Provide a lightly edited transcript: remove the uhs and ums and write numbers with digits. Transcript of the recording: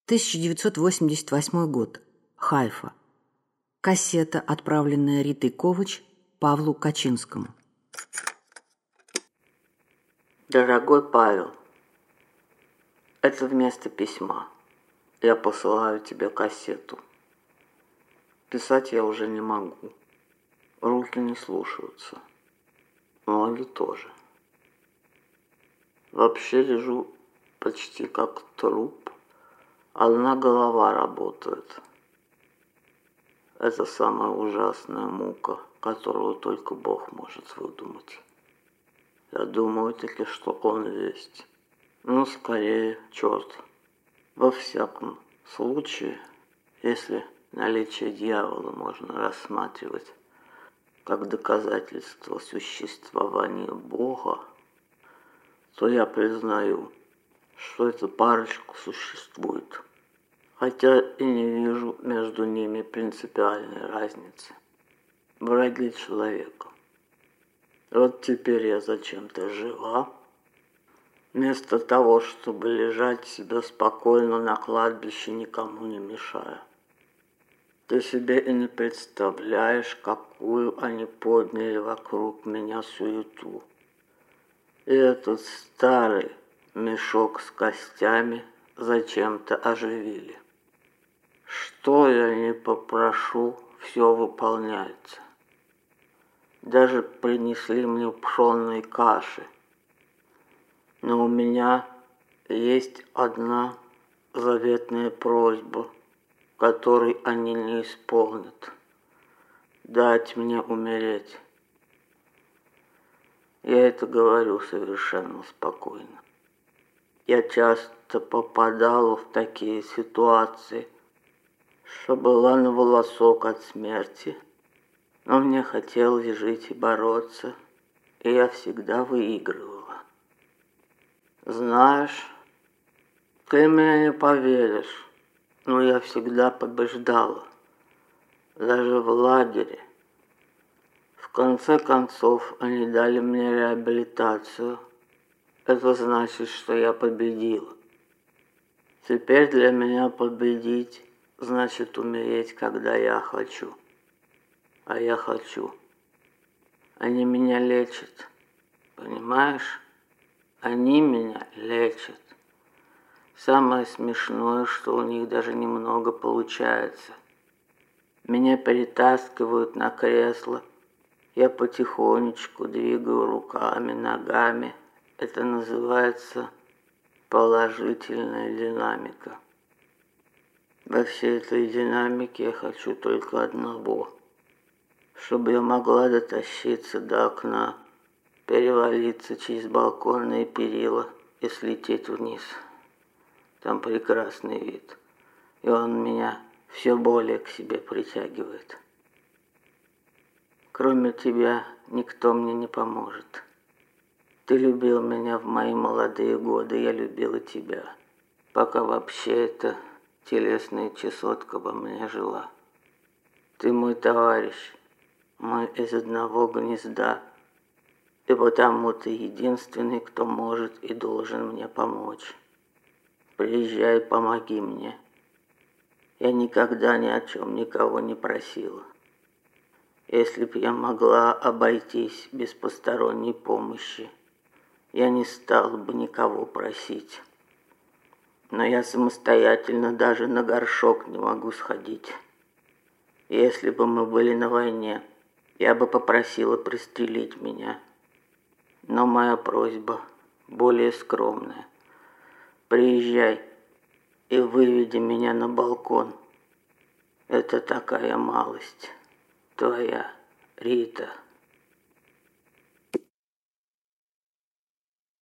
1988 год. Хайфа. Кассета, отправленная Ритой Ковач Павлу Качинскому. Дорогой Павел, это вместо письма. Я посылаю тебе кассету. Писать я уже не могу. Руки не слушаются. Ноги тоже. Вообще лежу почти как труп. Одна голова работает. Это самая ужасная мука, которую только Бог может выдумать. Я думаю таки, что Он есть. Ну, скорее, черт. Во всяком случае, если наличие дьявола можно рассматривать как доказательство существования Бога, то я признаю, что эта парочка существует, хотя и не вижу между ними принципиальной разницы. Враги человека. Вот теперь я зачем-то жива. Вместо того, чтобы лежать себе спокойно на кладбище, никому не мешая. Ты себе и не представляешь, какую они подняли вокруг меня суету. И этот старый мешок с костями зачем-то оживили. Что я не попрошу, все выполняется. Даже принесли мне пшённой каши. Но у меня есть одна заветная просьба, которой они не исполнят. Дать мне умереть. Я это говорю совершенно спокойно. Я часто попадала в такие ситуации, что была на волосок от смерти, но мне хотелось жить и бороться, и я всегда выигрывала. Знаешь, ты мне не поверишь, но я всегда побеждала, даже в лагере. В конце концов, они дали мне реабилитацию. Это значит, что я победила. Теперь для меня победить значит умереть, когда я хочу. А я хочу. Они меня лечат. Понимаешь? Они меня лечат. Самое смешное, что у них даже немного получается. Меня перетаскивают на кресло. Я потихонечку двигаю руками, ногами. Это называется положительная динамика. Во всей этой динамике я хочу только одного. Чтобы я могла дотащиться до окна, перевалиться через балконные перила и слететь вниз. Там прекрасный вид, и он меня все более к себе притягивает. Кроме тебя никто мне не поможет. Ты любил меня в мои молодые годы, я любила тебя, пока вообще эта телесная чесотка во мне жила. Ты мой товарищ, мы из одного гнезда, и потому ты единственный, кто может и должен мне помочь. Приезжай, помоги мне. Я никогда ни о чем никого не просила. Если б я могла обойтись без посторонней помощи, я не стала бы никого просить. Но я самостоятельно даже на горшок не могу сходить. Если бы мы были на войне, я бы попросила пристрелить меня. Но моя просьба более скромная. Приезжай и выведи меня на балкон. Это такая малость. Твоя Рита.